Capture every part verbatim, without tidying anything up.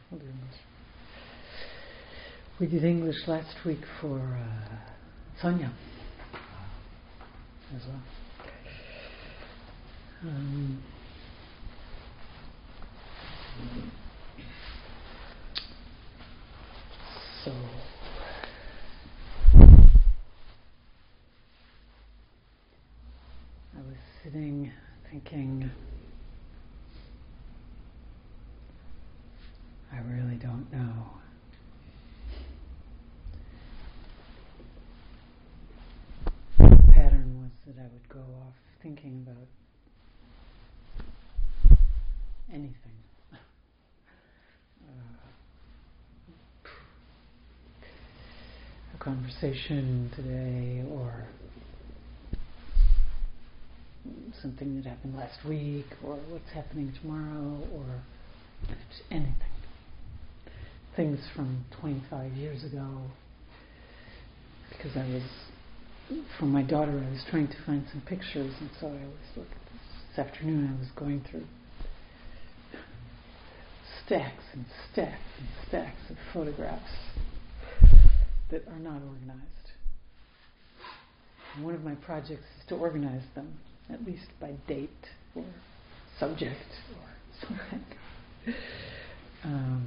we'll do English. We did English last week for uh, Sonia as well. Um, so I was sitting thinking, I really don't know. The pattern was that I would go off thinking about anything. Uh, a conversation today, or something that happened last week, or what's happening tomorrow, or just anything. Things from twenty-five years ago, because I was, for my daughter, I was trying to find some pictures, and so I was looking, this afternoon I was going through stacks and stacks and stacks of photographs that are not organized. And one of my projects is to organize them, at least by date or subject or something. Um,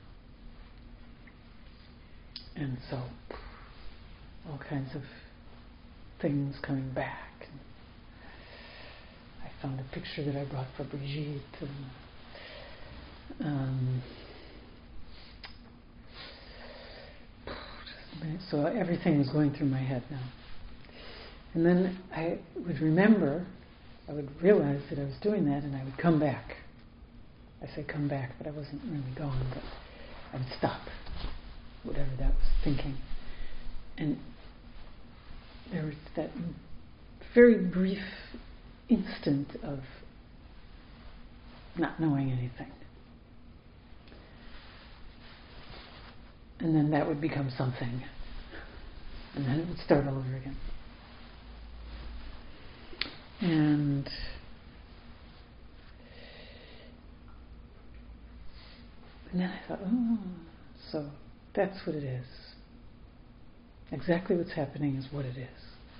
and so, all kinds of things coming back. And I found a picture that I brought for Brigitte. And, um, so everything was going through my head now. And then I would remember, I would realize that I was doing that, and I would come back. I say come back, but I wasn't really gone, but I would stop, whatever that was thinking. And there was that very brief instant of not knowing anything. And then that would become something. And then it would start over again. And and then I thought, oh, so that's what it is. Exactly what's happening is what it is.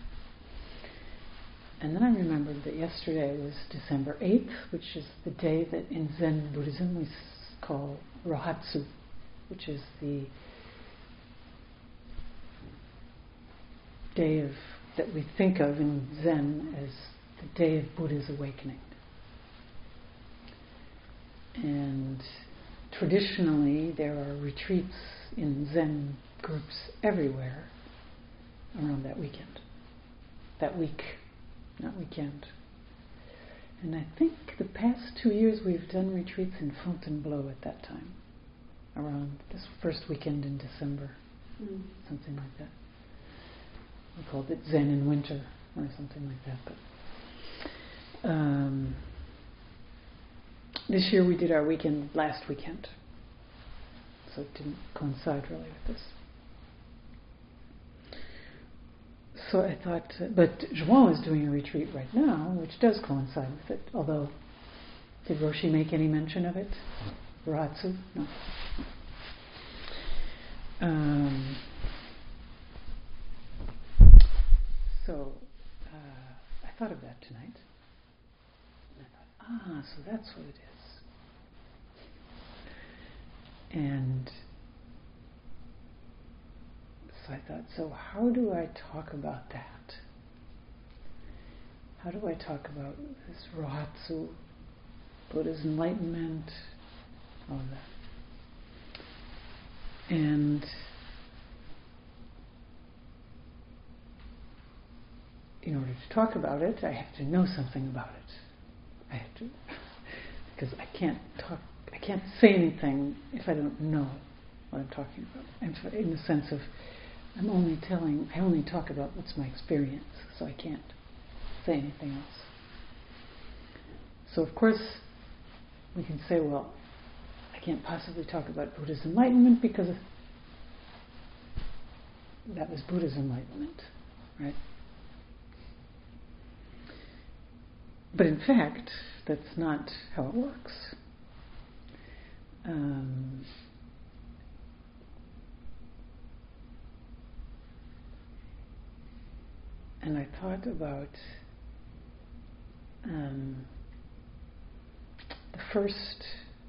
And then I remembered that yesterday was December eighth, which is the day that in Zen Buddhism we call Rohatsu, which is the day of that we think of in Zen as the day of Buddha's awakening. And traditionally there are retreats in Zen groups everywhere around that weekend. That week, not weekend. And I think the past two years we've done retreats in Fontainebleau at that time, around this first weekend in December, mm. something like that. We called it Zen in Winter or something like that. But um, this year we did our weekend last weekend, so it didn't coincide really with this. So I thought, uh, but João is doing a retreat right now, which does coincide with it. Although, did Roshi make any mention of it? Rohatsu? No. Um, so uh, I thought of that tonight. And I thought, ah, so that's what it is. And so I thought, so how do I talk about that? How do I talk about this Rohatsu, Buddha's enlightenment, all of that? And in order to talk about it, I have to know something about it. I have to, because I can't talk, I can't say anything if I don't know what I'm talking about. And in the sense of, I'm only telling, I only talk about what's my experience, so I can't say anything else. So of course, we can say, well, I can't possibly talk about Buddha's enlightenment because that was Buddha's enlightenment, right? But in fact, that's not how it works. Um, and I thought about um, the first,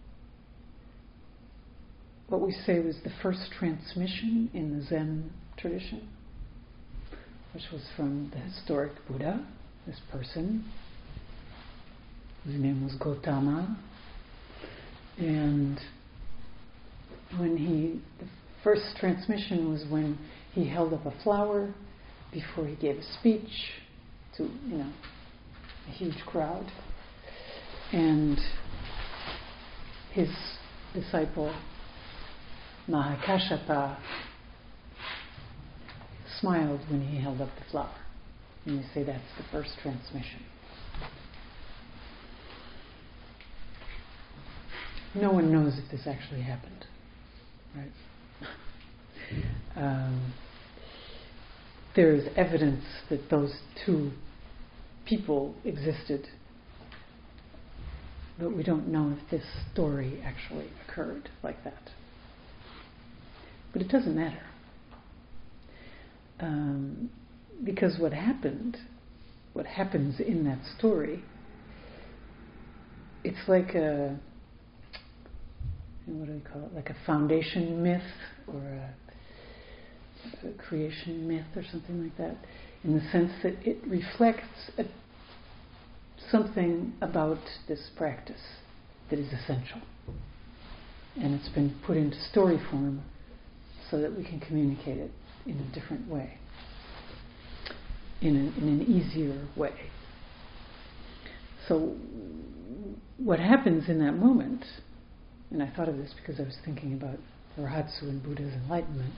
what we say was the first transmission in the Zen tradition, which was from the historic Buddha, this person, whose name was Gautama. And when he, the first transmission was when he held up a flower before he gave a speech to, you know, a huge crowd. And his disciple, Mahakashapa, smiled when he held up the flower. And you say that's the first transmission. No one knows if this actually happened, right? um, there is evidence that those two people existed, but we don't know if this story actually occurred like that. But it doesn't matter. Um, because what happened, what happens in that story, it's like a, what do we call it, like a foundation myth or a, a creation myth or something like that, in the sense that it reflects a, something about this practice that is essential. And it's been put into story form so that we can communicate it in a different way, in, a, in an easier way. So what happens in that moment, and I thought of this because I was thinking about Rahatsu and Buddha's enlightenment,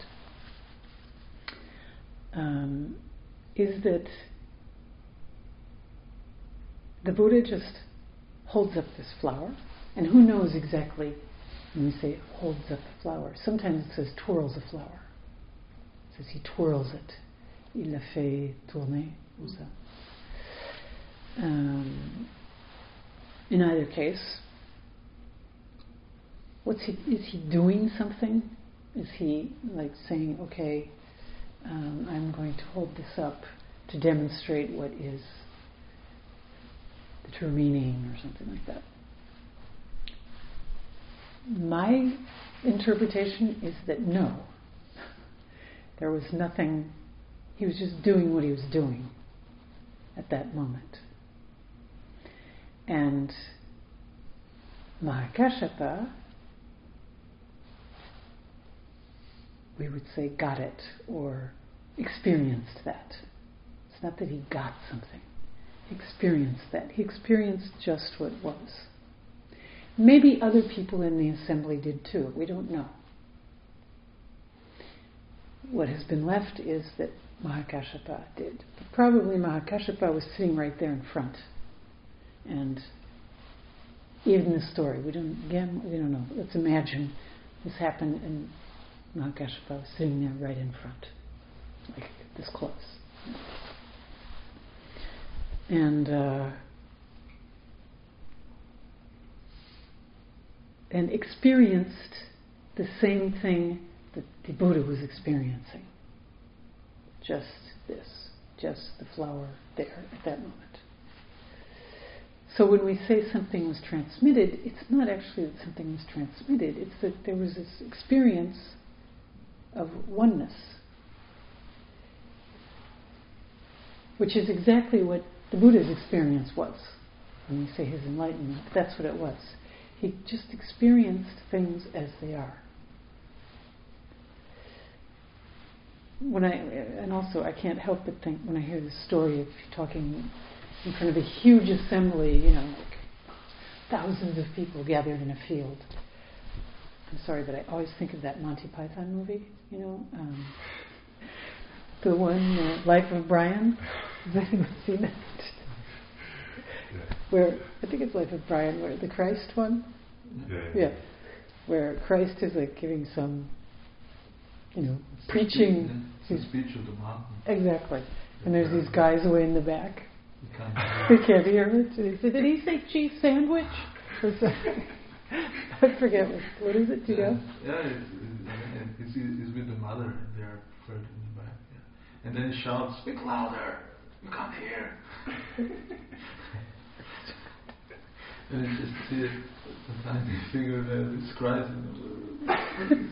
um, is that the Buddha just holds up this flower, and who knows exactly when we say holds up the flower. Sometimes it says twirls a flower. It says he twirls it. Il l'a fait tourner, comme ça. Um, in either case, what's he? Is he doing something? Is he like saying, "Okay, um, I'm going to hold this up to demonstrate what is the true meaning," or something like that? My interpretation is that no, there was nothing. He was just doing what he was doing at that moment. And Mahakashapa, we would say, got it or experienced that. It's not that he got something. He experienced that. He experienced just what was. Maybe other people in the assembly did too. We don't know. What has been left is that Mahakashapa did. But probably Mahakashapa was sitting right there in front. And even the story, we don't, again, we don't know. Let's imagine this happened and Mahakashapa was sitting there right in front, like this close. And uh, and experienced the same thing that the Buddha was experiencing. Just this, just the flower there at that moment. So when we say something was transmitted, it's not actually that something was transmitted, it's that there was this experience of oneness, which is exactly what the Buddha's experience was. When we say his enlightenment, that's what it was. He just experienced things as they are. When I, and also I can't help but think when I hear the story of talking in front of a huge assembly, you know, like thousands of people gathered in a field. I'm sorry, but I always think of that Monty Python movie, you know, um, the one, uh, Life of Brian. Has anyone seen that? Where, I think it's Life of Brian, where the Christ one? Yeah. Yeah. Where Christ is like giving some, you know, preaching. It's a speech of the mountain. Exactly. And there's these guys away in the back. You can't hear They can't hear it. And he said, did he say cheese sandwich? Or something? I forget. What, what is it? Do you know? Yeah, it's, it's, it's with the mother, and they're further in the back. Yeah. And then he shouts, speak louder! you can't hear. And you just see it, the tiny figure there describing.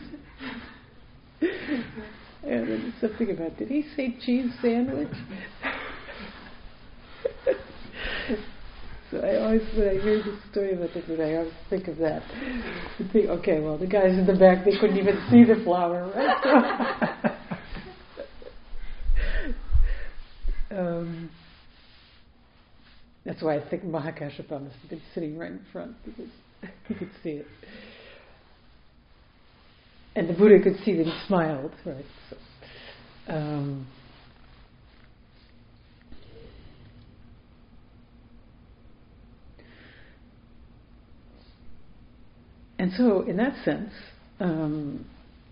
And then something about, did he say cheese sandwich? So I always, when I hear this story about the Buddha, I always think of that. I think, okay, well, the guys in the back, they couldn't even see the flower, right? So, um, that's why I think Mahakashapa must have been sitting right in front, because he could see it. And the Buddha could see that he smiled, right? So, um, and so, in that sense, um,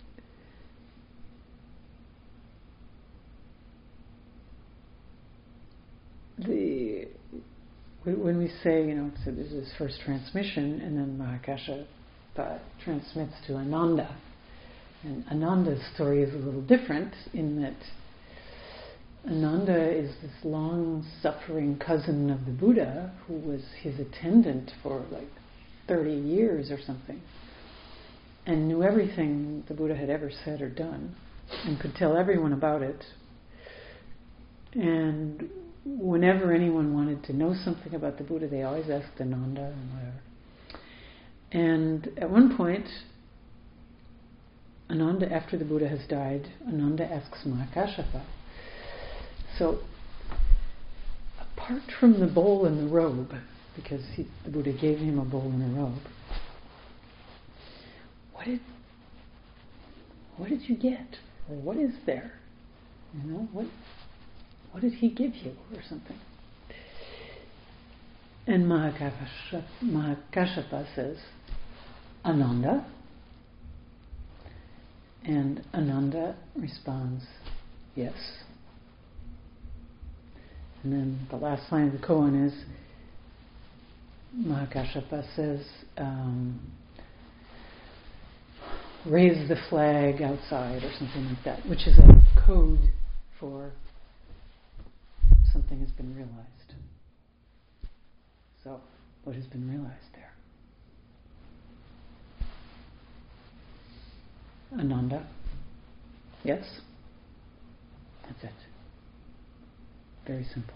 the when we say, you know, so this is first transmission, and then Mahakashapa transmits to Ananda. And Ananda's story is a little different in that Ananda is this long-suffering cousin of the Buddha who was his attendant for like thirty years or something, and knew everything the Buddha had ever said or done, and could tell everyone about it. And whenever anyone wanted to know something about the Buddha, they always asked Ananda and whatever. And at one point, Ananda, after the Buddha has died, Ananda asks Mahakashapa, so apart from the bowl and the robe, because he, the Buddha gave him a bowl and a robe, what did what did you get? Or what is there? You know, what what did he give you or something? And Mahakashapa, Mahakashapa says, Ananda. And Ananda responds, yes. And then the last line of the koan is, Mahakashapa says, um, raise the flag outside or something like that, which is a code for something has been realized. So, what has been realized there? Ananda. Yes? That's it. Very simple.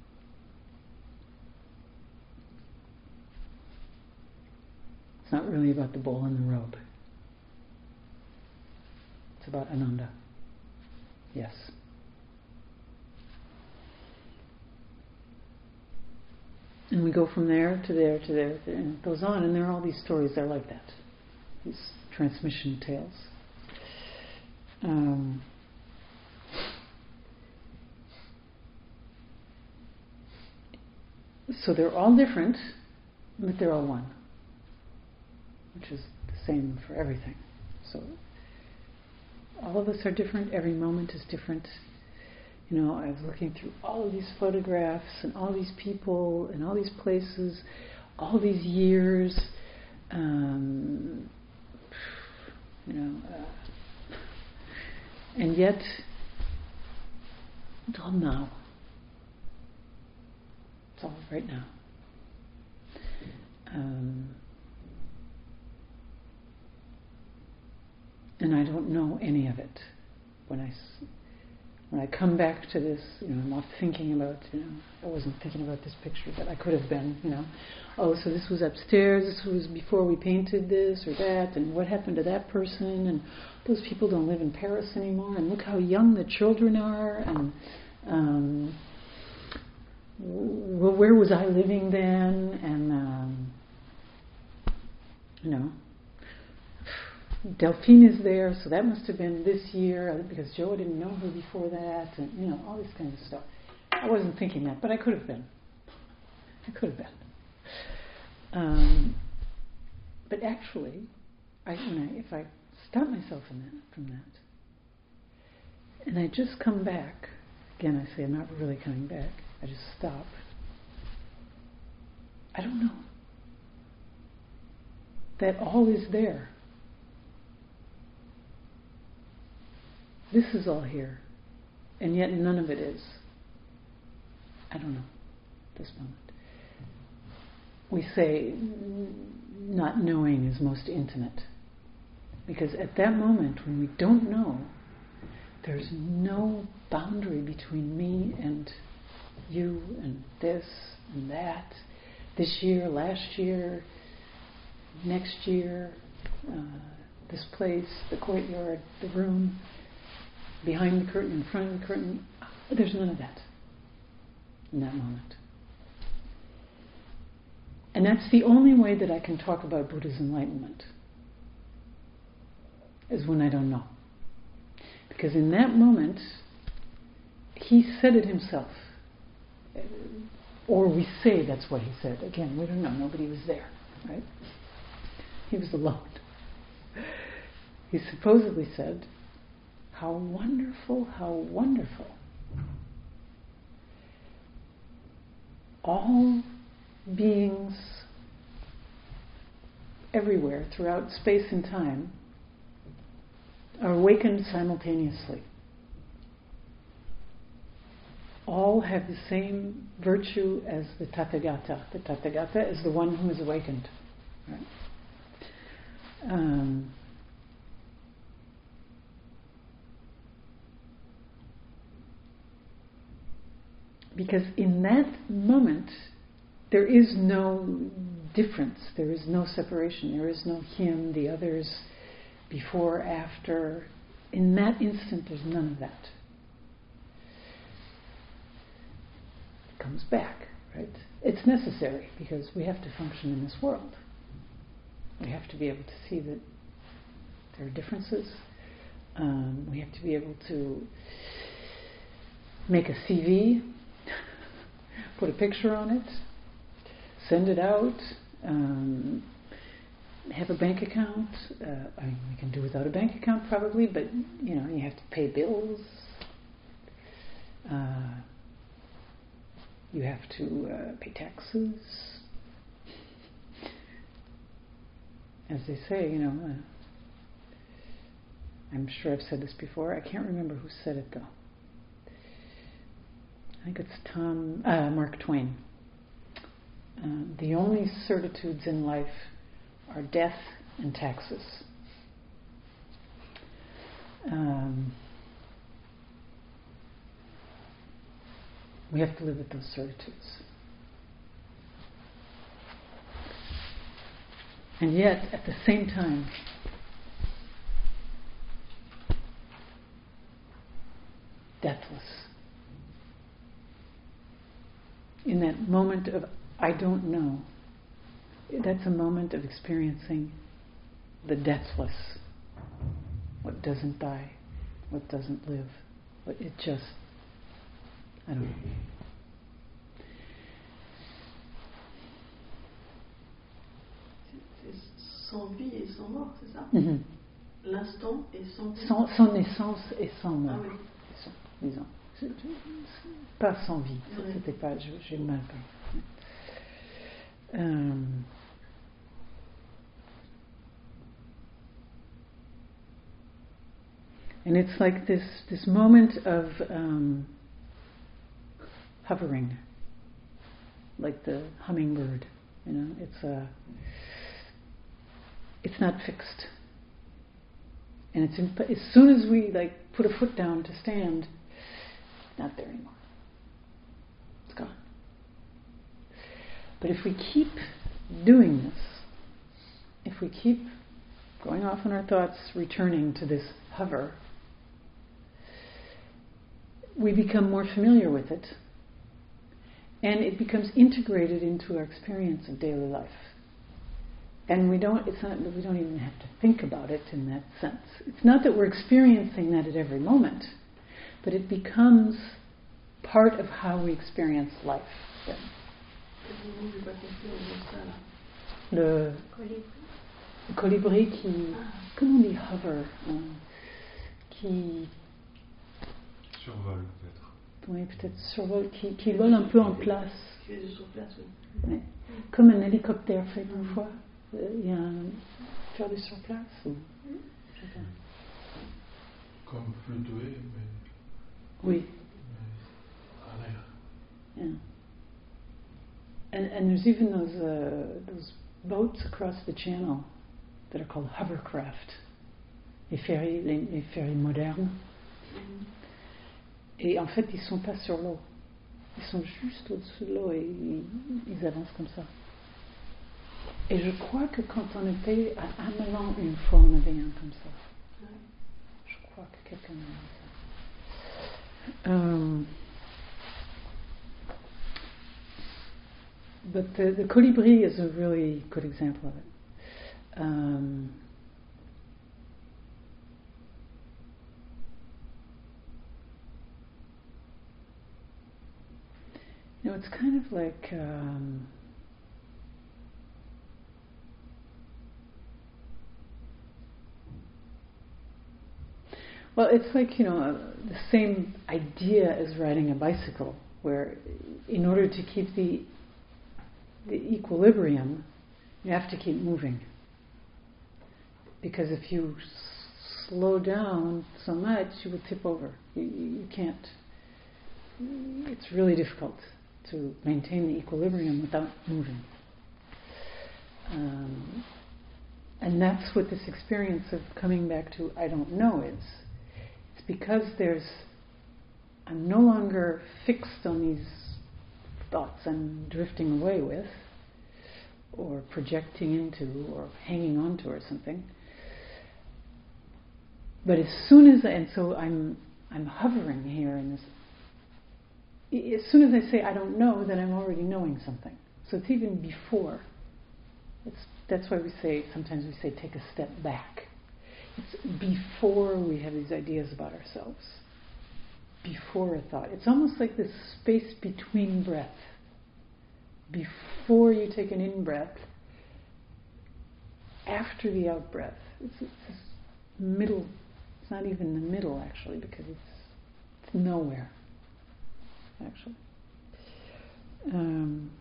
It's not really about the bowl and the robe. It's about Ananda. Yes. And we go from there to there to there, and it goes on, and there are all these stories that are like that. These transmission tales. Um, so they're all different, but they're all one, which is the same for everything. So all of us are different. Every moment is different. You know, I was looking through all of these photographs and all these people and all these places, all these years. Um, you know. Uh, And yet, it's all now. It's all right now. Um, and I don't know any of it. When I, when I come back to this, you know, I'm not thinking about, you know, I wasn't thinking about this picture, but I could have been, you know, oh, so this was upstairs, this was before we painted this or that, and what happened to that person, and those people don't live in Paris anymore, and look how young the children are, and um, well, where was I living then, and um, you know, Delphine is there, so that must have been this year, because Joe didn't know her before that, and you know, all this kind of stuff. I wasn't thinking that, but I could have been. I could have been. Um, but actually, I, when I, if I stop myself from that, from that, and I just come back, again I say I'm not really coming back, I just stop, I don't know. That all is there. This is all here, and yet none of it is. I don't know, this moment. We say not knowing is most intimate. Because at that moment, when we don't know, there's no boundary between me and you and this and that, this year, last year, next year, uh, this place, the courtyard, the room, behind the curtain, in front of the curtain. There's none of that in that moment. And that's the only way that I can talk about Buddha's enlightenment, is when I don't know. Because in that moment, he said it himself. Or we say that's what he said. Again, we don't know. Nobody was there, right? He was alone. He supposedly said, how wonderful, how wonderful. All beings everywhere throughout space and time are awakened simultaneously. All have the same virtue as the Tathagata. The Tathagata is the one who is awakened. Right? Um, because in that moment, there is no difference. There is no separation. There is no him, the others, before, after. In that instant, there's none of that. It comes back, right? It's necessary because we have to function in this world. We have to be able to see that there are differences. Um, we have to be able to make a C V, put a picture on it, send it out, um, have a bank account. Uh, I mean, we can do without a bank account probably, but you know, you have to pay bills. Uh, you have to uh, pay taxes. As they say, you know, uh, I'm sure I've said this before. I can't remember who said it though. I think it's Tom, uh, Mark Twain. Uh, the only certitudes in life are death and taxes. Um, we have to live with those certitudes. And yet, at the same time, deathless. In that moment of I don't know, that's a moment of experiencing the deathless. What doesn't die, what doesn't live, what it just, I don't know. Sans vie et sans mort, c'est ça? Mm-hmm. L'instant et sans vie. Sans, sans naissance et sans mort. Ah oui. Sans, disons. C'est, pas sans vie. Ça, Oui. c'était pas. J'ai mal parlé. Um, and it's like this this moment of um, hovering, like the hummingbird. You know, it's a. It's not fixed, and it's in, as soon as we like put a foot down to stand, it's not there anymore. It's gone. But if we keep doing this, if we keep going off in our thoughts, returning to this hover, we become more familiar with it, and it becomes integrated into our experience of daily life. And we don't, it's not that we don't even have to think about it in that sense. It's not that we're experiencing that at every moment, but it becomes part of how we experience life. Then. Le colibri qui, comment on dit hover, hein, qui survole peut-être. Oui, peut-être survole, qui, qui vole un peu en place. Qui est sur place, oui. Ouais. Comme un hélicoptère fait parfois. Il y a un faire du surplace ou je sais pas. Comme fluctuer, mais, Oui. mais à l'air. Yeah. and there's even those uh, those boats across the channel that are called hovercraft, les ferries, les, les ferries modernes. Mm-hmm. Et en fait, ils sont pas sur l'eau. Ils sont juste au-dessus de l'eau et ils, ils avancent comme ça. Et je crois que quand on était à Ameland une fois, on avait un comme ça. Je crois que quelqu'un m'a dit ça. Um, but the, the colibri is a really good example of it. Um, you know, it's kind of like um, well, it's like, you know, uh, the same idea as riding a bicycle, where in order to keep the the equilibrium, you have to keep moving. Because if you s- slow down so much, you will tip over. You, you can't. It's really difficult to maintain the equilibrium without moving. Um, and that's what this experience of coming back to I don't know is. It's because there's, I'm no longer fixed on these thoughts I'm drifting away with, or projecting into, or hanging on to, or something. But as soon as, I, and so I'm I'm hovering here in this. As soon as I say I don't know, then I'm already knowing something. So it's even before. It's, that's why we say, sometimes we say take a step back. It's before we have these ideas about ourselves. Before a thought. It's almost like this space between breath. Before you take an in-breath, after the out-breath. It's, it's this middle, it's not even the middle actually, because it's, it's nowhere. Actually. Um,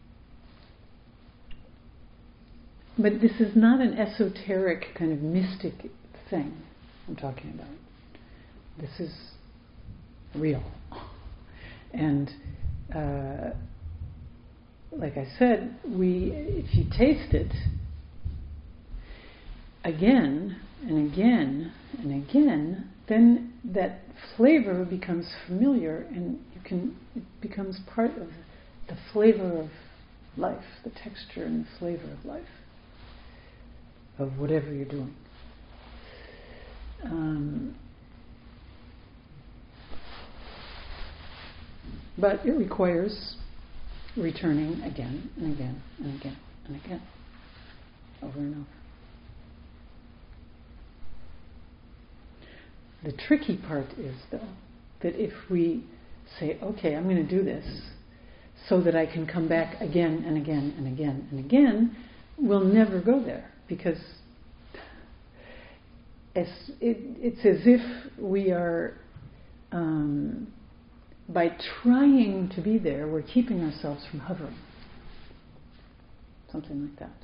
but this is not an esoteric kind of mystic thing I'm talking about. This is real. And uh, like I said, we, if you taste it again and again and again, then that flavor becomes familiar, and you can, it becomes part of the flavor of life, the texture and the flavor of life, of whatever you're doing. Um, but it requires returning again and again and again and again, over and over. The tricky part is, though, that if we say, okay, I'm going to do this so that I can come back again and again and again and again, we'll never go there, because as it, it's as if we are, um, by trying to be there, we're keeping ourselves from hovering. Something like that.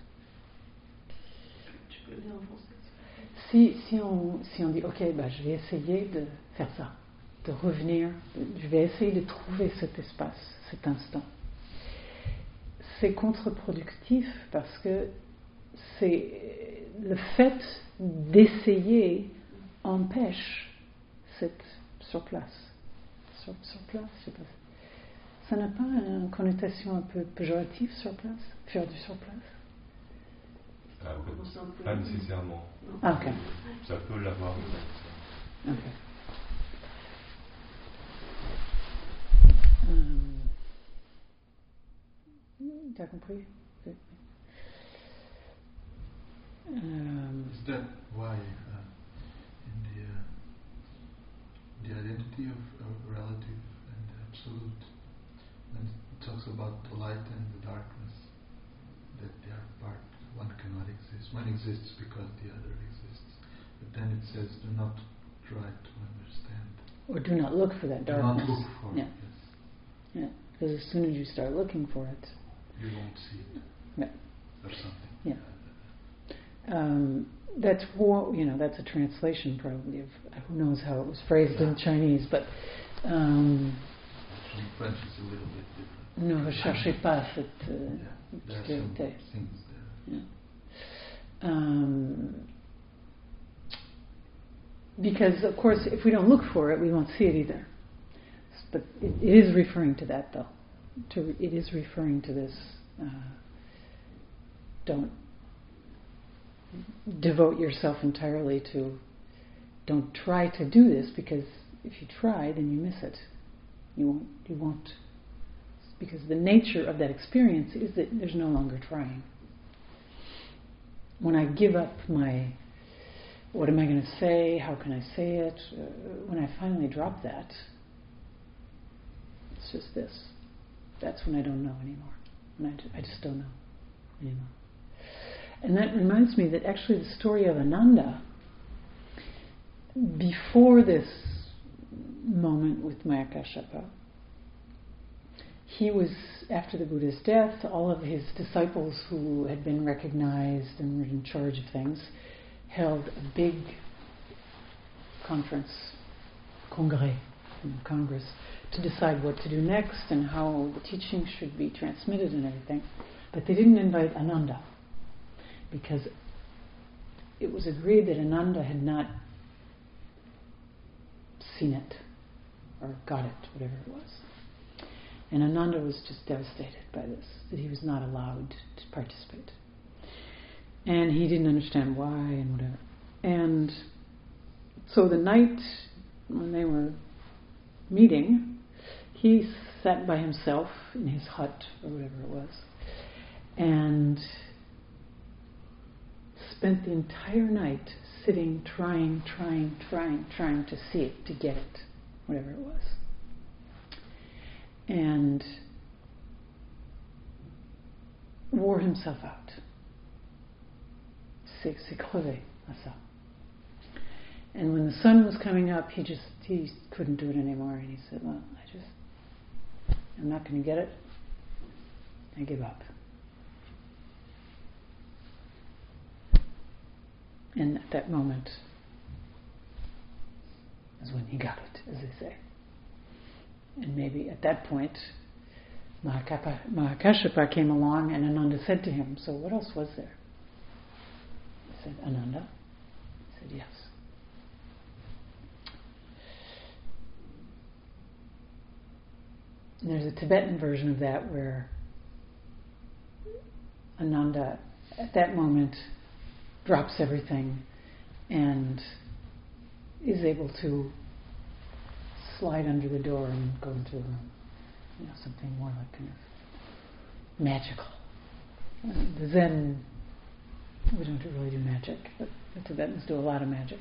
Si, si, on, si on dit, ok, bah, je vais essayer de faire ça, de revenir, je vais essayer de trouver cet espace, cet instant. C'est contre-productif parce que c'est le fait d'essayer empêche cette sur place. Sur, sur place, je sais pas. Ça n'a pas une connotation un peu péjorative sur place, faire du sur place? Ah, pas nécessairement. Ah, ok. Ça peut l'avoir. Ok. Um, T'as compris? Um, Is that why uh, in the uh, the identity of uh, relative and absolute, when it talks about the light and the darkness, that they are part, one cannot exist. One exists because the other exists. But then it says, do not try to understand. Or do not look for that darkness. Do not look for yeah. it. Yes. Yeah, because as soon as you start looking for it, you won't see it. Yeah. Or something. Yeah. Um, that's war, you know, that's a translation probably of who knows how it was phrased in Chinese, but um, in French it's a little bit different. Ne recherchez pas cette euh, Yeah, there are obscurité. some things there. Yeah. Um, because, of course, if we don't look for it, we won't see it either. But it, it is referring to that, though. To, it is referring to this. Uh, don't devote yourself entirely to. Don't try to do this, because if you try, then you miss it. You won't. You won't. Because the nature of that experience is that there's no longer trying. When I give up my, what am I going to say? How can I say it? Uh, when I finally drop that, it's just this. That's when I don't know anymore. When I, I just don't know anymore. And that reminds me that actually the story of Ananda, before this moment with Maya Kashyapa, he was, after the Buddha's death, all of his disciples who had been recognized and were in charge of things held a big conference, congrès, congress, to decide what to do next and how the teaching should be transmitted and everything. But they didn't invite Ananda, because it was agreed that Ananda had not seen it or got it, whatever it was. And Ananda was just devastated by this, that he was not allowed to participate. And he didn't understand why and whatever. And so the night when they were meeting, he sat by himself in his hut or whatever it was, and spent the entire night sitting, trying, trying, trying, trying to see it, to get it, whatever it was. And wore himself out. C'est crevé à ça. And when the sun was coming up, he just he couldn't do it anymore, and he said, "Well, I just I'm not going to get it. I give up." And at that moment is when he got it, as they say. And maybe at that point, Mahakashyapa came along, and Ananda said to him, "So what else was there?" He said, "Ananda?" He said, "Yes." And there's a Tibetan version of that where Ananda, at that moment, drops everything and is able to slide under the door and go into the room. You know, something more like kind of magical. Uh, the Zen, we don't really do magic, but the Tibetans do a lot of magic.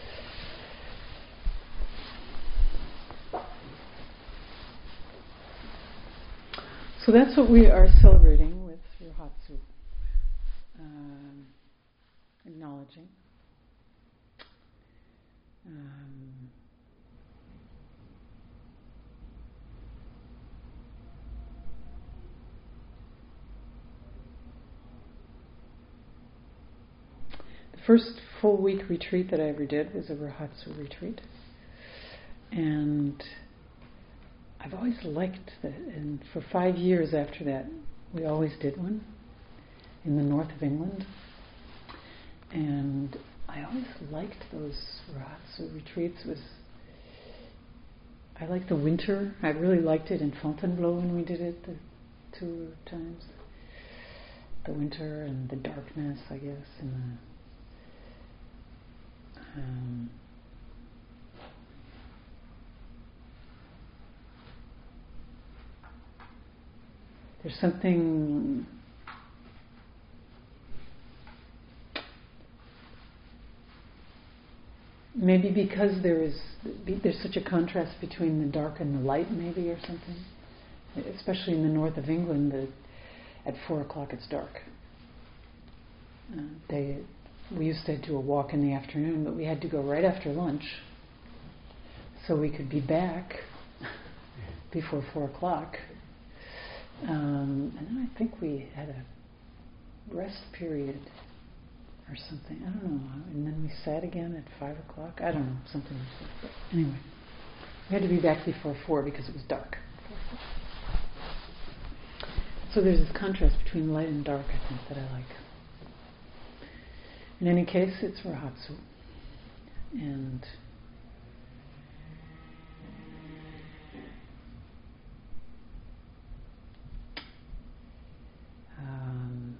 So that's what we are celebrating with Rohatsu, um, acknowledging. Um, the first full week retreat that I ever did was a Rohatsu retreat, and I've always liked that. And for five years after that, we always did one in the north of England, and I always liked those Rohatsu retreats. It was I liked the winter. I really liked it in Fontainebleau when we did it the two times. The winter and the darkness, I guess, and the um, there's something maybe because there is there's such a contrast between the dark and the light, maybe, or something. Especially in the north of England, the, at four o'clock it's dark. Uh, they we used to do a walk in the afternoon, but we had to go right after lunch, so we could be back before four o'clock. Um, and then I think we had a rest period or something. I don't know. And then we sat again at five o'clock. I don't know, something like that. But anyway, we had to be back before four because it was dark. So there's this contrast between light and dark, I think, that I like. In any case, it's Rahatsu. And um,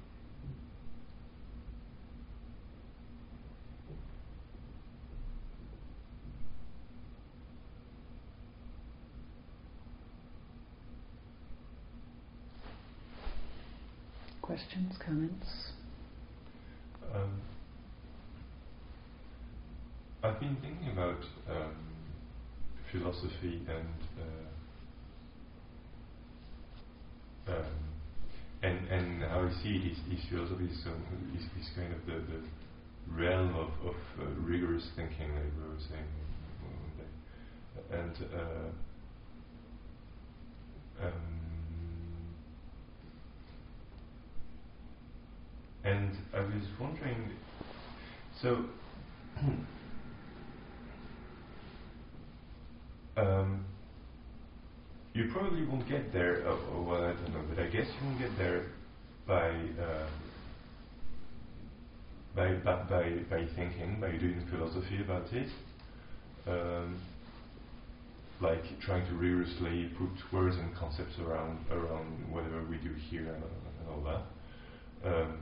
questions, comments? Um, I've been thinking about um, philosophy and uh, um, and and how I see it is, is philosophy is, um, is, is kind of the, the realm of, of uh, rigorous thinking, like we were saying one day, and uh, um, and I was wondering, so. Um, you probably won't get there, uh, or well, I don't know, but I guess you won't get there by uh, by, by by by thinking, by doing philosophy about it, um, like trying to rigorously put words and concepts around around whatever we do here and, and all that. Um,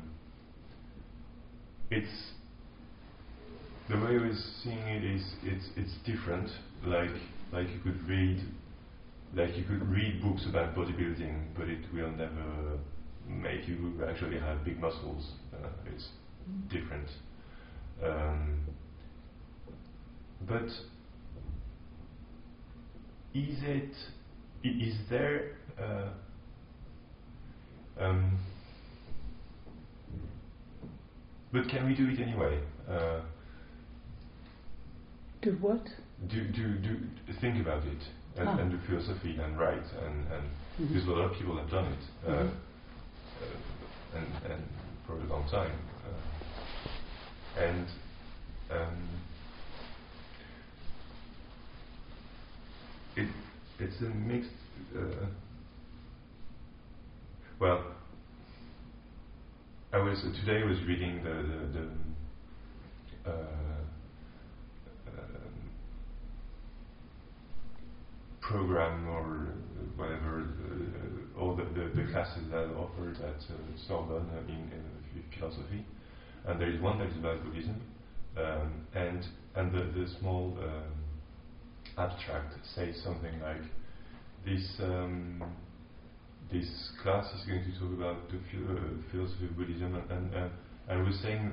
it's the way I was seeing it is it's it's different, like. Like you could read, like you could read books about bodybuilding, but it will never make you actually have big muscles. Uh, it's different. Um, but is it? i- Is there? Uh, um, but can we do it anyway? Uh, Do what? Do, do, do think about it and, ah. and do philosophy and write and, and mm-hmm. because a lot of people have done it uh, mm-hmm. uh, and, and for a long time uh, and um, it it's a mixed uh, well I was uh, today I was reading the the, the uh, program or whatever, uh, all the, the, the classes that are offered at uh, Sorbonne uh, in, in philosophy, and there is one that is about Buddhism, um, and and the, the small um, abstract says something like this. Um, this class is going to talk about the phil- uh, philosophy of Buddhism, and and, uh, and we're saying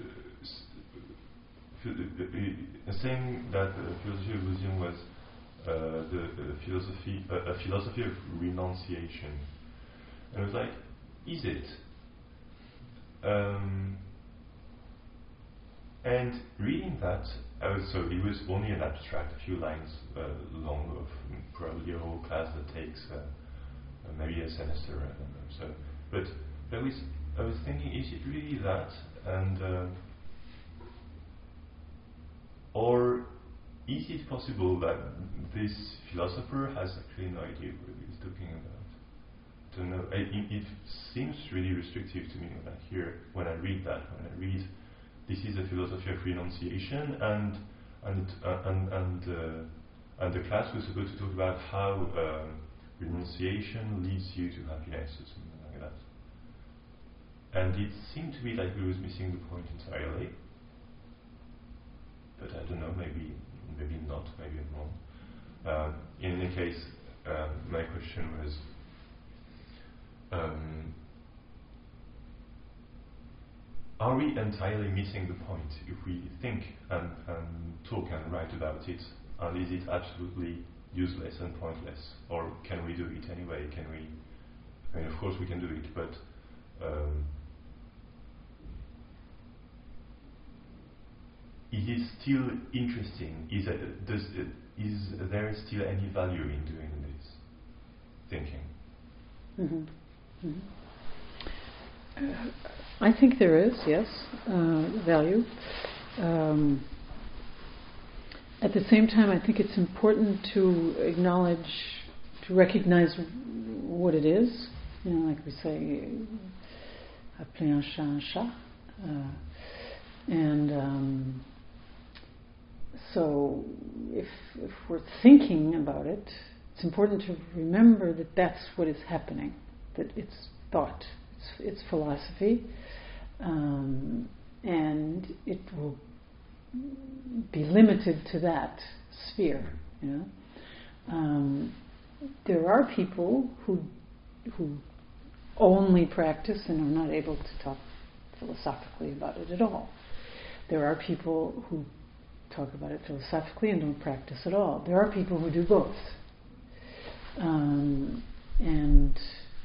uh, uh, saying that uh, philosophy of Buddhism was. Uh, the, the philosophy, uh, a philosophy of renunciation, and I was like, is it? Um, and reading that, I was so it was only an abstract, a few lines uh, long, of probably a whole class that takes uh, uh, maybe a semester. I don't know. So, but I was I was thinking, is it really that? And uh, or is it possible that this philosopher has actually no idea what he's talking about? I don't know. I, it, it seems really restrictive to me when I hear, when I read that. When I read, this is a philosophy of renunciation, and and uh, and and uh, and the class was supposed to talk about how um, renunciation leads you to happiness or something like that. And it seemed to me like we was missing the point entirely. But I don't know. Maybe. Maybe not, maybe I'm wrong. Um, in any case, um, my question was um, are we entirely missing the point if we think and, and talk and write about it? And is it absolutely useless and pointless? Or can we do it anyway? Can we? I mean, of course we can do it, but um, is it still interesting? Is, it, does it, is there still any value in doing this thinking? Mm-hmm. Mm-hmm. Uh, I think there is, yes, uh, value. Um, at the same time, I think it's important to acknowledge, to recognize what it is, You know, like we say, appeler un chat un chat. Uh, and um, so if, if we're thinking about it, it's important to remember that that's what is happening, that it's thought, it's, it's philosophy, um, and it will be limited to that sphere. You know, um, there are people who who only practice and are not able to talk philosophically about it at all. There are people who talk about it philosophically and don't practice at all. There are people who do both. Um, and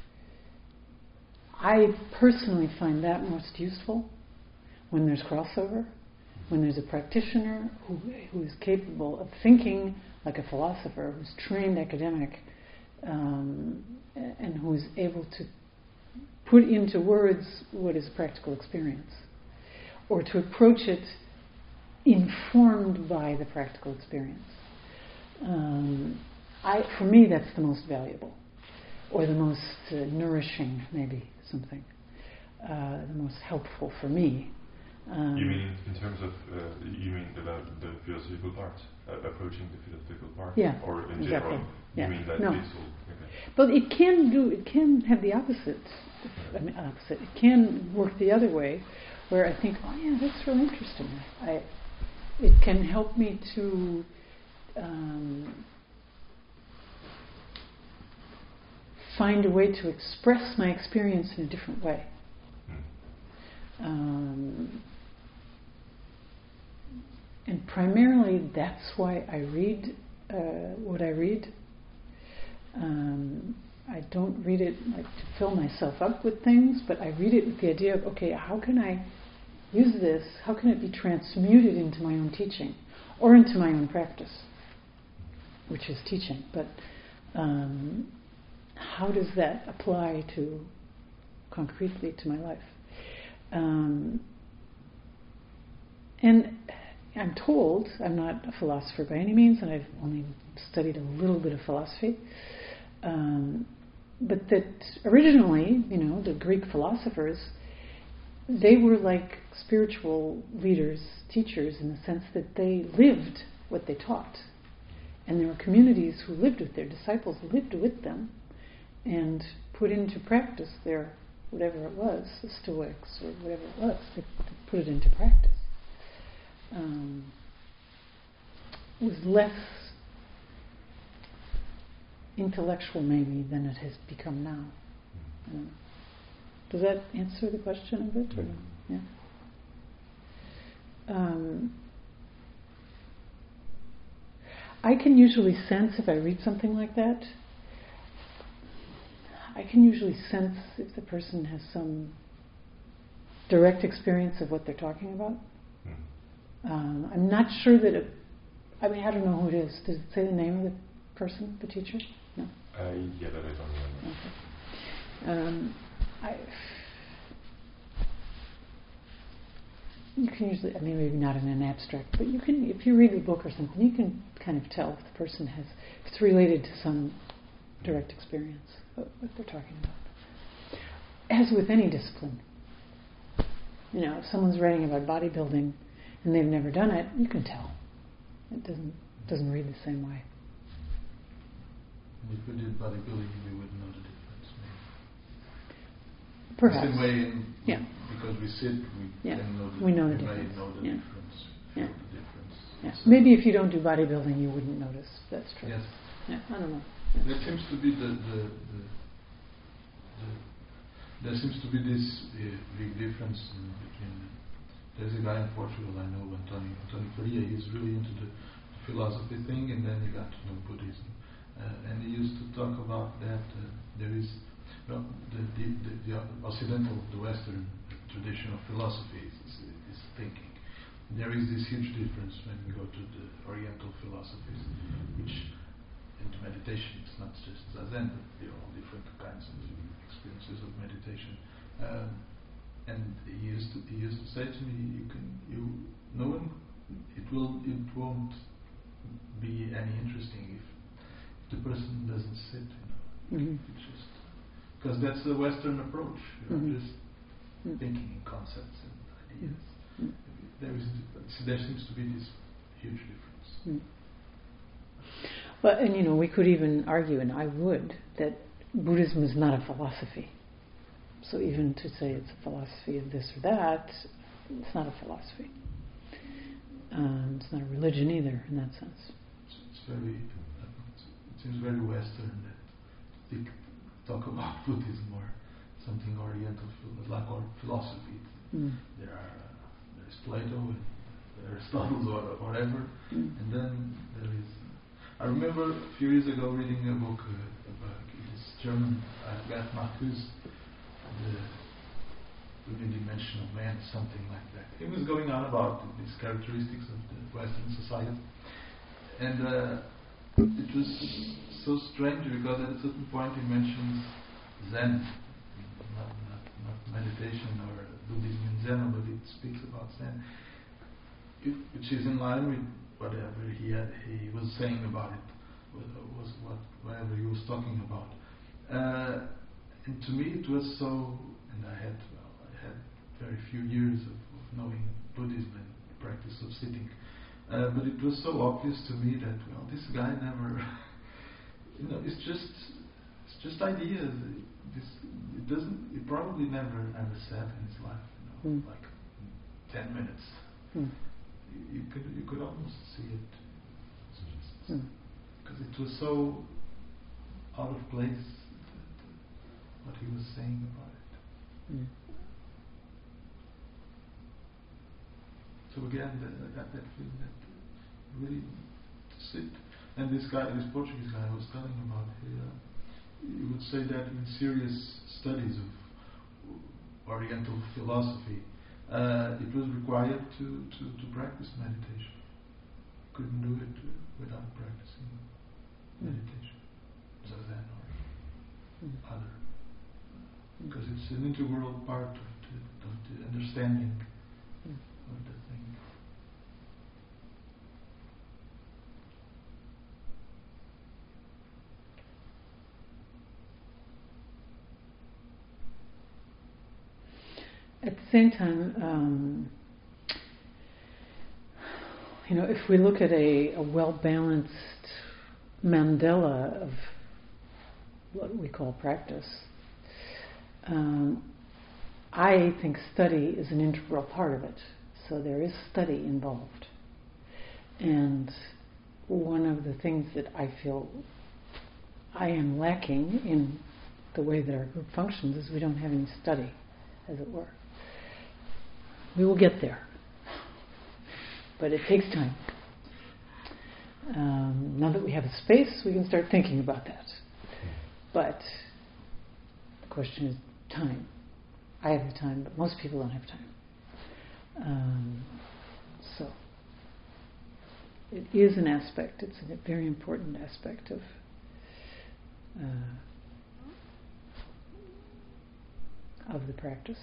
I personally find that most useful when there's crossover, when there's a practitioner who who is capable of thinking like a philosopher, who's trained academic, um, and who is able to put into words what is practical experience, or to approach it informed by the practical experience. Um, I, for me, that's the most valuable, or the most uh, nourishing, maybe, something. Uh, the most helpful for me. Um, you mean in terms of, uh, you mean about the philosophical part, uh, approaching the philosophical part? Yeah, Or in exactly. general? Yeah. You mean that No. it's all, okay. But it can do, it can have the opposite, I mean opposite, it can work the other way, where I think, oh yeah, that's really interesting. I, it can help me to um, find a way to express my experience in a different way. Um, and primarily that's why I read uh, what I read. Um, I don't read it like to fill myself up with things, but I read it with the idea of, okay, how can I use this? How can it be transmuted into my own teaching or into my own practice, which is teaching? But um, how does that apply to concretely to my life? Um, and I'm told, I'm not a philosopher by any means, and I've only studied a little bit of philosophy, um, but that originally, you know, the Greek philosophers, they were like spiritual leaders, teachers, in the sense that they lived what they taught. And there were communities who lived with their disciples, lived with them, and put into practice their whatever it was, the Stoics or whatever it was, they put it into practice. Um, it was less intellectual maybe than it has become now. Uh, does that answer the question a bit? Or, yeah. Um, I can usually sense if I read something like that, I can usually sense if the person has some direct experience of what they're talking about. Mm. Um, I'm not sure that it, I mean, I don't know who it is. Does it say the name of the person, the teacher? No? Uh, yeah, but I don't remember. Okay. Um, I, you can usually, I mean, maybe not in an abstract, but you can, if you read the book or something, you can kind of tell if the person has, if it's related to some direct experience, what, what they're talking about. As with any discipline, you know, if someone's writing about bodybuilding and they've never done it, you can tell. It doesn't doesn't read the same way. If we did bodybuilding, we would know the difference. Maybe. Perhaps. The same way, in, yeah. Because we sit, we yeah. can know the, we know the we difference. Know the yeah. difference. Yeah. The difference. Yeah. So Maybe if you don't do bodybuilding, you wouldn't notice. That's true. Yes. Yeah. I don't know. There seems to be the, the, the, the there seems to be this uh, big difference in between. There's a guy in Portugal I know, António António Faria. He's really into the, the philosophy thing, and then he got to know Buddhism. Uh, and he used to talk about that uh, there is well, the, the, the, the Occidental, the Western tradition of philosophy is, is, is thinking. There is this huge difference when we go to the Oriental philosophies, which into meditation, it's not just Zazen, but there are all different kinds of experiences of meditation. Um, and he used to he used to say to me, you can you no one it will it won't be any interesting if the person doesn't sit, you know. Mm-hmm. It just because that's the Western approach. You know, Mhm. just Mm. thinking in concepts and ideas. Mm. There is so there seems to be this huge difference. Mm. Well, and you know, we could even argue, and I would, that Buddhism is not a philosophy. So even to say it's a philosophy of this or that, it's not a philosophy. Um, it's not a religion either, in that sense. It's, it's very, it seems very Western that they talk about Buddhism or something Oriental, like or philosophy. Mm. There are uh, there is Plato and Aristotle or whatever, Mm. and then there is. I remember a few years ago reading a book uh, about this German uh, Gerd Marcuse, the Unidimensional Man, something like that. He was going on about these characteristics of the Western society, and uh, it was so strange because at a certain point he mentions Zen, not, not, not meditation or Buddhism in Zen, but it speaks about Zen, it, which is in line with whatever he had, he was saying about it, was, was what whatever he was talking about. Uh, and to me, it was so. And I had well, I had very few years of, of knowing Buddhism and the practice of sitting, uh, but it was so obvious to me that well, this guy never. You know, it's just it's just ideas. This it doesn't. It probably never ever said in his life. You know, mm. like ten minutes. Mm. You could you could almost see it because mm. it was so out of place that, uh, what he was saying about it. Mm. So again, the, I got that feeling that uh, really to sit. And this guy, this Portuguese guy I was telling about, he, uh, he would say that in serious studies of Oriental philosophy, Uh, it was required to, to, to practice meditation. Couldn't do it uh, without practicing mm. meditation, Zazen or mm. other, because it's an integral part of the, of the understanding mm. of the thing. At the same time, um, you know, if we look at a, a well-balanced mandala of what we call practice, um, I think study is an integral part of it. So there is study involved. And one of the things that I feel I am lacking in the way that our group functions is we don't have any study, as it were. We will get there, but it takes time. Um, now that we have a space, we can start thinking about that. But the question is time. I have the time, but most people don't have time. Um, so it is an aspect. It's a very important aspect of uh, of the practice.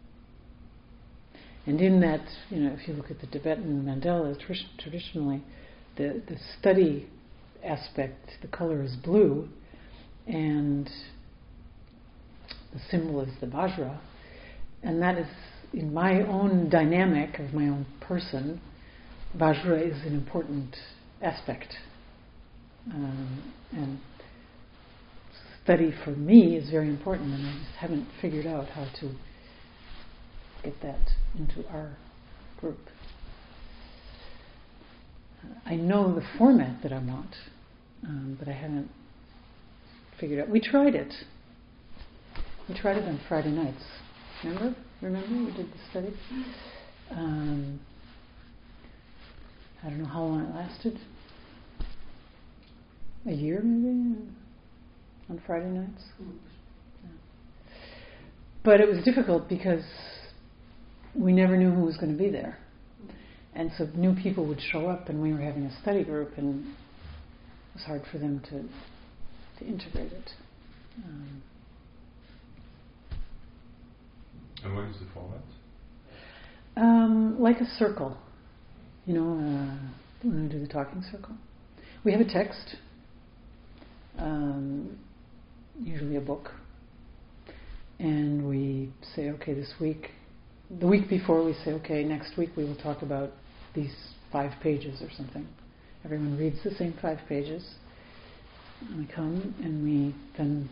And in that, you know, if you look at the Tibetan mandala, traditionally, the, the study aspect, the color is blue, and the symbol is the Vajra, and that is, in my own dynamic of my own person, Vajra is an important aspect. Um, and study for me is very important, and I just haven't figured out how to get that into our group. Uh, I know the format that I want, um, but I haven't figured out. We tried it. We tried it on Friday nights. Remember? Remember? We did the study. Um, I don't know how long it lasted. A year, maybe, on Friday nights. Yeah. But it was difficult because we never knew who was going to be there. And so new people would show up, and we were having a study group, and it was hard for them to to integrate it. Um, and what is the format? Um, like a circle. You know, uh, when we do the talking circle. We have a text, um, usually a book, okay, this week, the week before we say, okay, next week we will talk about these five pages or something. Everyone reads the same five pages. And we come and we then,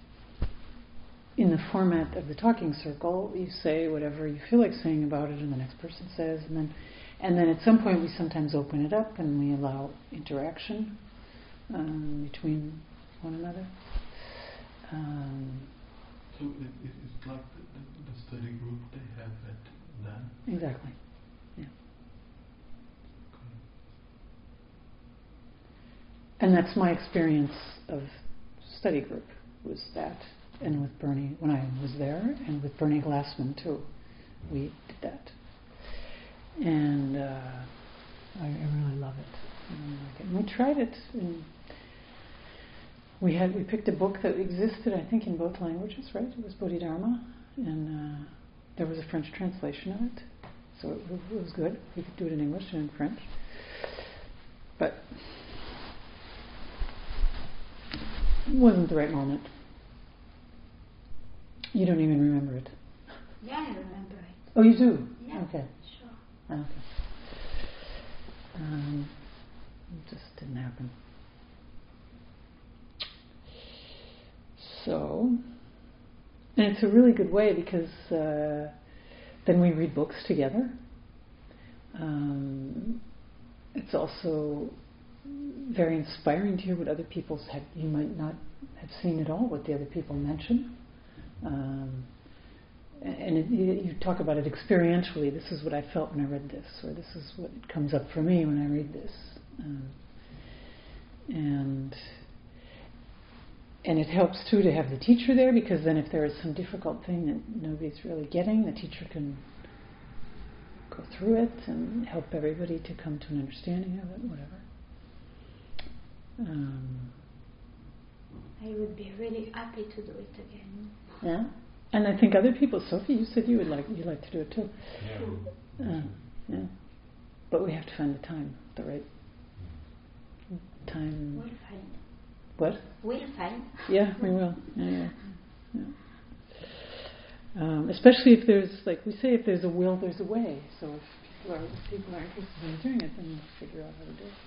in the format of the talking circle, you say whatever you feel like saying about it, and the next person says, and then, and then at some point we sometimes open it up and we allow interaction um, between one another. Um, so it, it, it's like the, the, the study group they have at then? Exactly. Yeah. Okay. And that's my experience of study group, was that. And with Bernie, when I was there, and with Bernie Glassman too, we did that. And uh, I, I really love it. I really like it. And we tried it. And we had we picked a book that existed, I think, in both languages, right? It was Bodhidharma, and uh, there was a French translation of it, so it, it was good. We could do it in English and in French, but it wasn't the right moment. You don't even remember it. Yeah, I remember it. Oh, you do? Yeah. Okay. Sure. Okay. Um, it just didn't happen. So, and it's a really good way because uh, then we read books together. Um, it's also very inspiring to hear what other people's have. You might not have seen at all what the other people mention. Um, and it, you, you talk about it experientially. This is what I felt when I read this, or this is what comes up for me when I read this. Um, and and it helps too to have the teacher there, because then if there is some difficult thing that nobody's really getting, the teacher can go through it and help everybody to come to an understanding of it, whatever. Um, I would be really happy to do it again. Yeah, and I think other people. Sophie, you said you would like you like to do it too. Yeah. Uh, yeah, but we have to find the time, the right time. We'll find. What? We'll find. Yeah, we will. Yeah, yeah. yeah. Um, especially if there's, like we say, if there's a will, there's a way. So if people are if people are interested in doing it, then we'll figure out how to do it.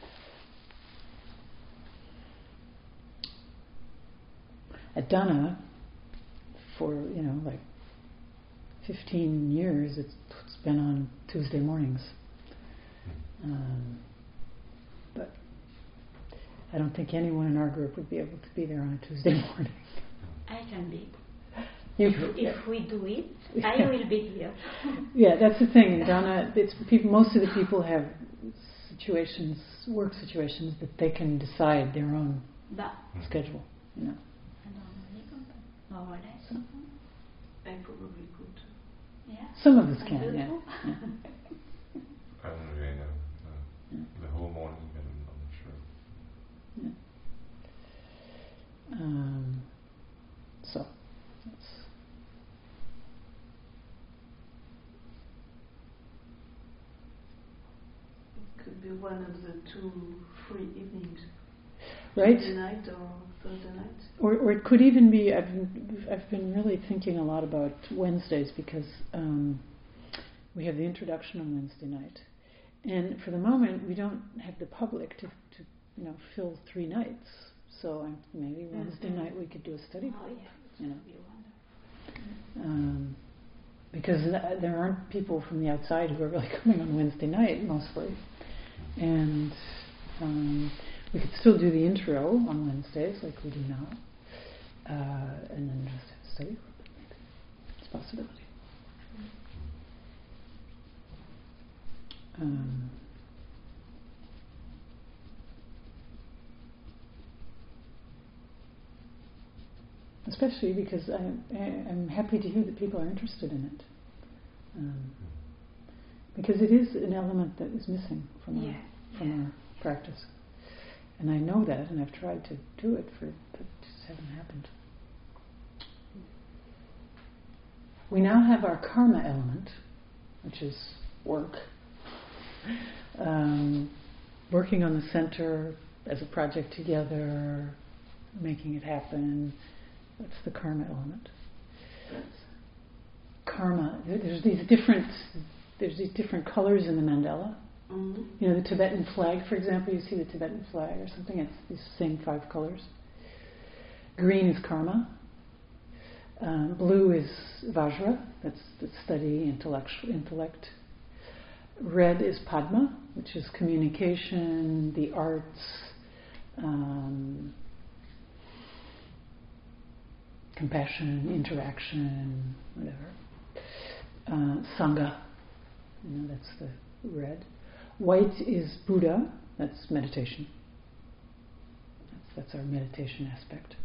At Dana, for, you know, like fifteen years, it's, it's been on Tuesday mornings. Um, but I don't think anyone in our group would be able to be there on a Tuesday morning. I can be. You, If yeah. we do it, I will be here. Yeah, that's the thing. In Dana, it's people. Most of the people have situations, work situations, that they can decide their own But schedule. You know. more or less. So, I probably could. Yeah. some of us I can. do Yeah. too. yeah. I don't really know. No. Yeah. The whole morning, I'm, I'm not sure. Yeah. Um, so, that's It could be one of the two free evenings. right. Friday night or Thursday night. Or, or it could even be. I've been, I've been really thinking a lot about Wednesdays, because um, we have the introduction on Wednesday night, and for the moment we don't have the public to, to you know, fill three nights. So um, maybe Wednesday Mhm. night we could do a study Oh, group. yeah. You know. Be wonderful. Um, because th- there aren't people from the outside who are really coming on Wednesday night mostly, and um, we could still do the intro on Wednesdays like we do now, uh, and then just have a study group. Maybe it's a possibility. Um, especially because I, I, I'm happy to hear that people are interested in it. Um, because it is an element that is missing from Yeah, our from yeah. our practice, and I know that, and I've tried to do it for, but it just hasn't happened. We now have our karma element, which is work, um, working on the center as a project together, making it happen. That's the karma element. karma. There- There's these different there's these different colors in the mandala. Mm-hmm. You know, the Tibetan flag, for example. You see the Tibetan flag or something. It's these same five colors. Green is karma. Um, blue is vajra. That's the study, intellectual intellect. Red is padma, which is communication, the arts, um, compassion, interaction, whatever. Uh, Sangha, you know, that's the red. White is Buddha, that's meditation. That's, that's our meditation aspect.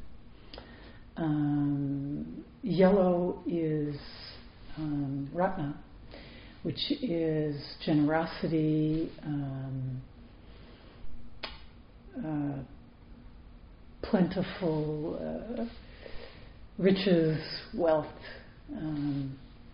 Um, yellow is um, Ratna, which is generosity, um, uh, plentiful uh, riches, wealth. Um,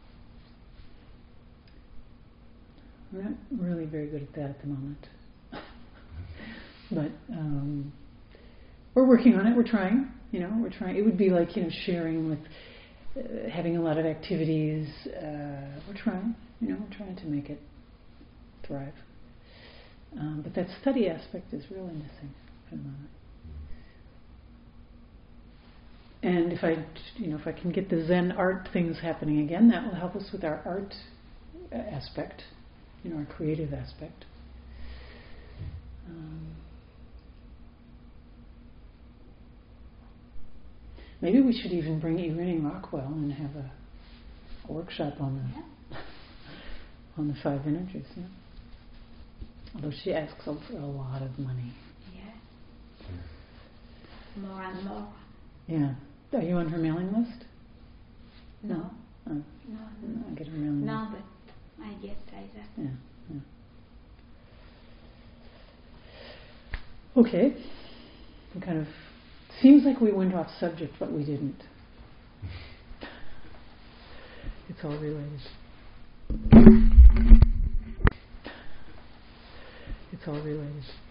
I'm not really very good at that at the moment, but um, we're working on it. We're trying. You know, we're trying. It would be like, you know, sharing with, uh, having a lot of activities. Uh, we're trying. You know, we're trying to make it thrive. Um, but that study aspect is really missing for the moment. And if I, you know, if I can get the Zen art things happening again, that will help us with our art aspect, you know, our creative aspect. Um, maybe we should even bring Irene Rockwell and have a, a workshop on the yeah. on the five energies. Yeah? Although she asks for a lot of money. Yeah. More and more. Yeah. Are you on her mailing list? No. Oh. No. No, I get her mailing No, list. but I get either. Yeah. yeah. Okay. We kind of seems like we went off subject, but we didn't. It's all related. It's all related.